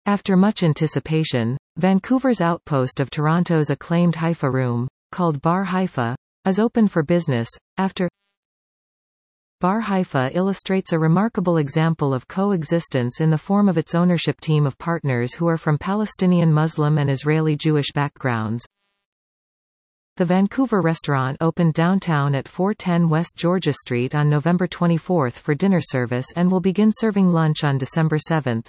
After much anticipation, Vancouver's outpost of Toronto's acclaimed Haifa Room, called Bar Haifa, is open for business. After Bar Haifa illustrates a remarkable example of coexistence in the form of its ownership team of partners who are from Palestinian Muslim and Israeli Jewish backgrounds. The Vancouver restaurant opened downtown at 410 West Georgia Street on November 24 for dinner service and will begin serving lunch on December 7.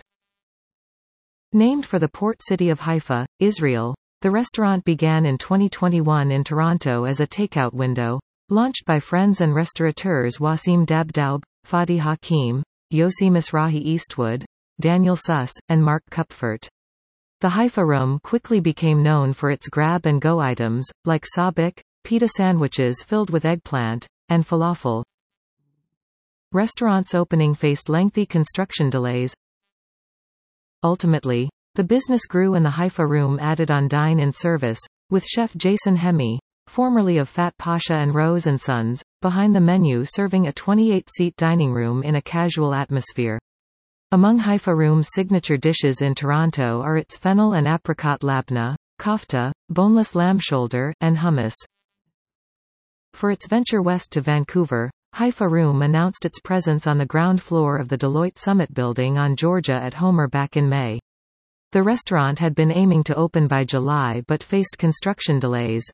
Named for the port city of Haifa, Israel, the restaurant began in 2021 in Toronto as a takeout window, launched by friends and restaurateurs Wasim Dabdoub, Fadi Hakim, Yossi Misrahi Eastwood, Daniel Suss, and Mark Kupfert. The Haifa Room quickly became known for its grab-and-go items, like sabich, pita sandwiches filled with eggplant, and falafel. Restaurant's opening faced lengthy construction delays. Ultimately, the business grew and the Haifa Room added on dine-in service, with chef Jason Hemme, formerly of Fat Pasha and Rose & Sons, behind the menu serving a 28-seat dining room in a casual atmosphere. Among Haifa Room's signature dishes in Toronto are its fennel and apricot labna, kofta, boneless lamb shoulder, and hummus. For its venture west to Vancouver, Haifa Room announced its presence on the ground floor of the Deloitte Summit building on Georgia at Homer back in May. The restaurant had been aiming to open by July but faced construction delays.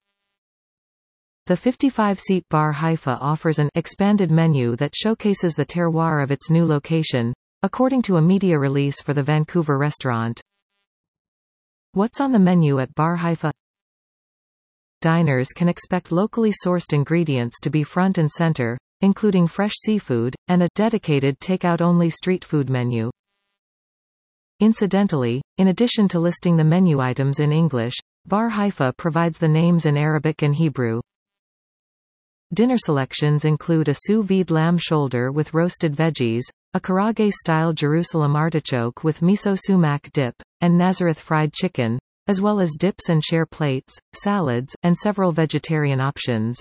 The 55-seat Bar Haifa offers an expanded menu that showcases the terroir of its new location, according to a media release for the Vancouver restaurant. What's on the menu at Bar Haifa? Diners can expect locally sourced ingredients to be front and center, including fresh seafood, and a dedicated takeout-only street food menu. Incidentally, in addition to listing the menu items in English, Bar Haifa provides the names in Arabic and Hebrew. Dinner selections include a sous vide lamb shoulder with roasted veggies, a karage-style Jerusalem artichoke with miso sumac dip, and Nazareth fried chicken, as well as dips and share plates, salads, and several vegetarian options.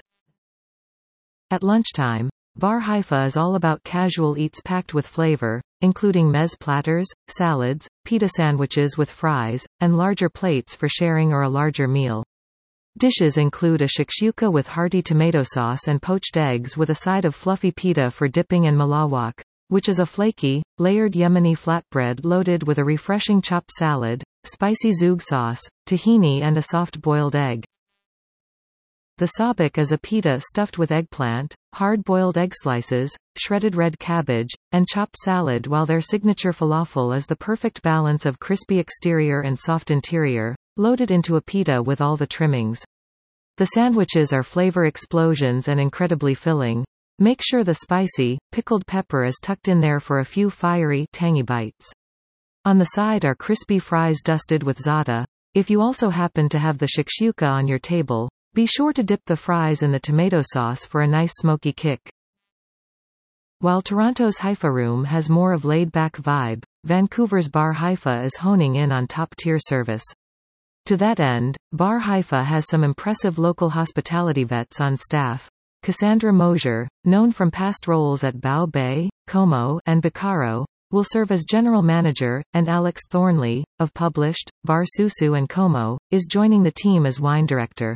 At lunchtime, Bar Haifa is all about casual eats packed with flavor, including mezz platters, salads, pita sandwiches with fries, and larger plates for sharing or a larger meal. Dishes include a shakshuka with hearty tomato sauce and poached eggs with a side of fluffy pita for dipping and malawak, which is a flaky, layered Yemeni flatbread loaded with a refreshing chopped salad, spicy zoug sauce, tahini and a soft boiled egg. The sabich is a pita stuffed with eggplant, hard-boiled egg slices, shredded red cabbage, and chopped salad, while their signature falafel is the perfect balance of crispy exterior and soft interior, loaded into a pita with all the trimmings. The sandwiches are flavor explosions and incredibly filling. Make sure the spicy, pickled pepper is tucked in there for a few fiery, tangy bites. On the side are crispy fries dusted with za'atar. If you also happen to have the shakshuka on your table, be sure to dip the fries in the tomato sauce for a nice smoky kick. While Toronto's Haifa Room has more of laid-back vibe, Vancouver's Bar Haifa is honing in on top-tier service. To that end, Bar Haifa has some impressive local hospitality vets on staff. Cassandra Mosier, known from past roles at Bow Bay, Como, and Bacaro, will serve as general manager, and Alex Thornley, of Published, Bar Susu and Como, is joining the team as wine director.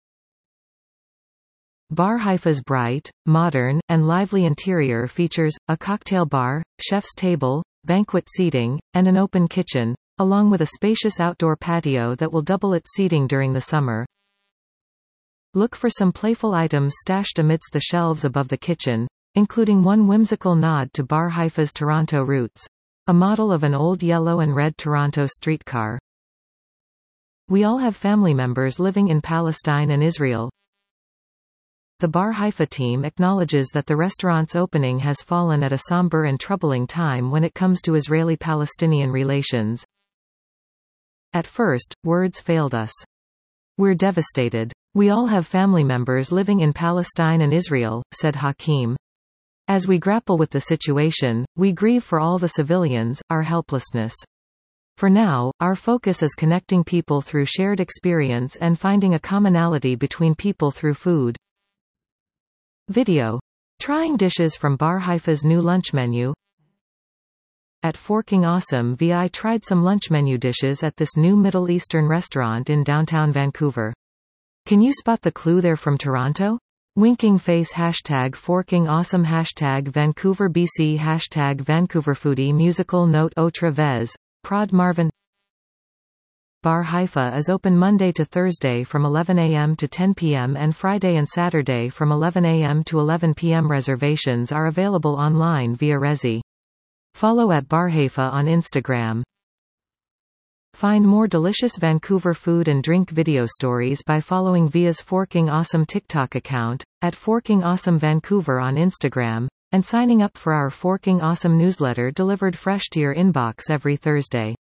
Bar Haifa's bright, modern, and lively interior features a cocktail bar, chef's table, banquet seating, and an open kitchen, along with a spacious outdoor patio that will double its seating during the summer. Look for some playful items stashed amidst the shelves above the kitchen, including one whimsical nod to Bar Haifa's Toronto roots, a model of an old yellow and red Toronto streetcar. We all have family members living in Palestine and Israel. The Bar Haifa team acknowledges that the restaurant's opening has fallen at a somber and troubling time when it comes to Israeli-Palestinian relations. At first, words failed us. We're devastated. We all have family members living in Palestine and Israel, said Hakim. As we grapple with the situation, we grieve for all the civilians, our helplessness. For now, our focus is connecting people through shared experience and finding a commonality between people through food. Video. Trying dishes from Bar Haifa's new lunch menu. at Forking Awesome. I tried some lunch menu dishes at this new Middle Eastern restaurant in downtown Vancouver. Can you spot the clue? They're from Toronto? Winking face # Forking Awesome # Vancouver BC # Vancouver Foodie Musical Note Autre vez. Prod Marvin. Bar Haifa is open Monday to Thursday from 11 a.m. to 10 p.m. and Friday and Saturday from 11 a.m. to 11 p.m. Reservations are available online via Resy. Follow at Bar Haifa on Instagram. Find more delicious Vancouver food and drink video stories by following Via's Forking Awesome TikTok account, at Forking Awesome Vancouver on Instagram, and signing up for our Forking Awesome newsletter delivered fresh to your inbox every Thursday.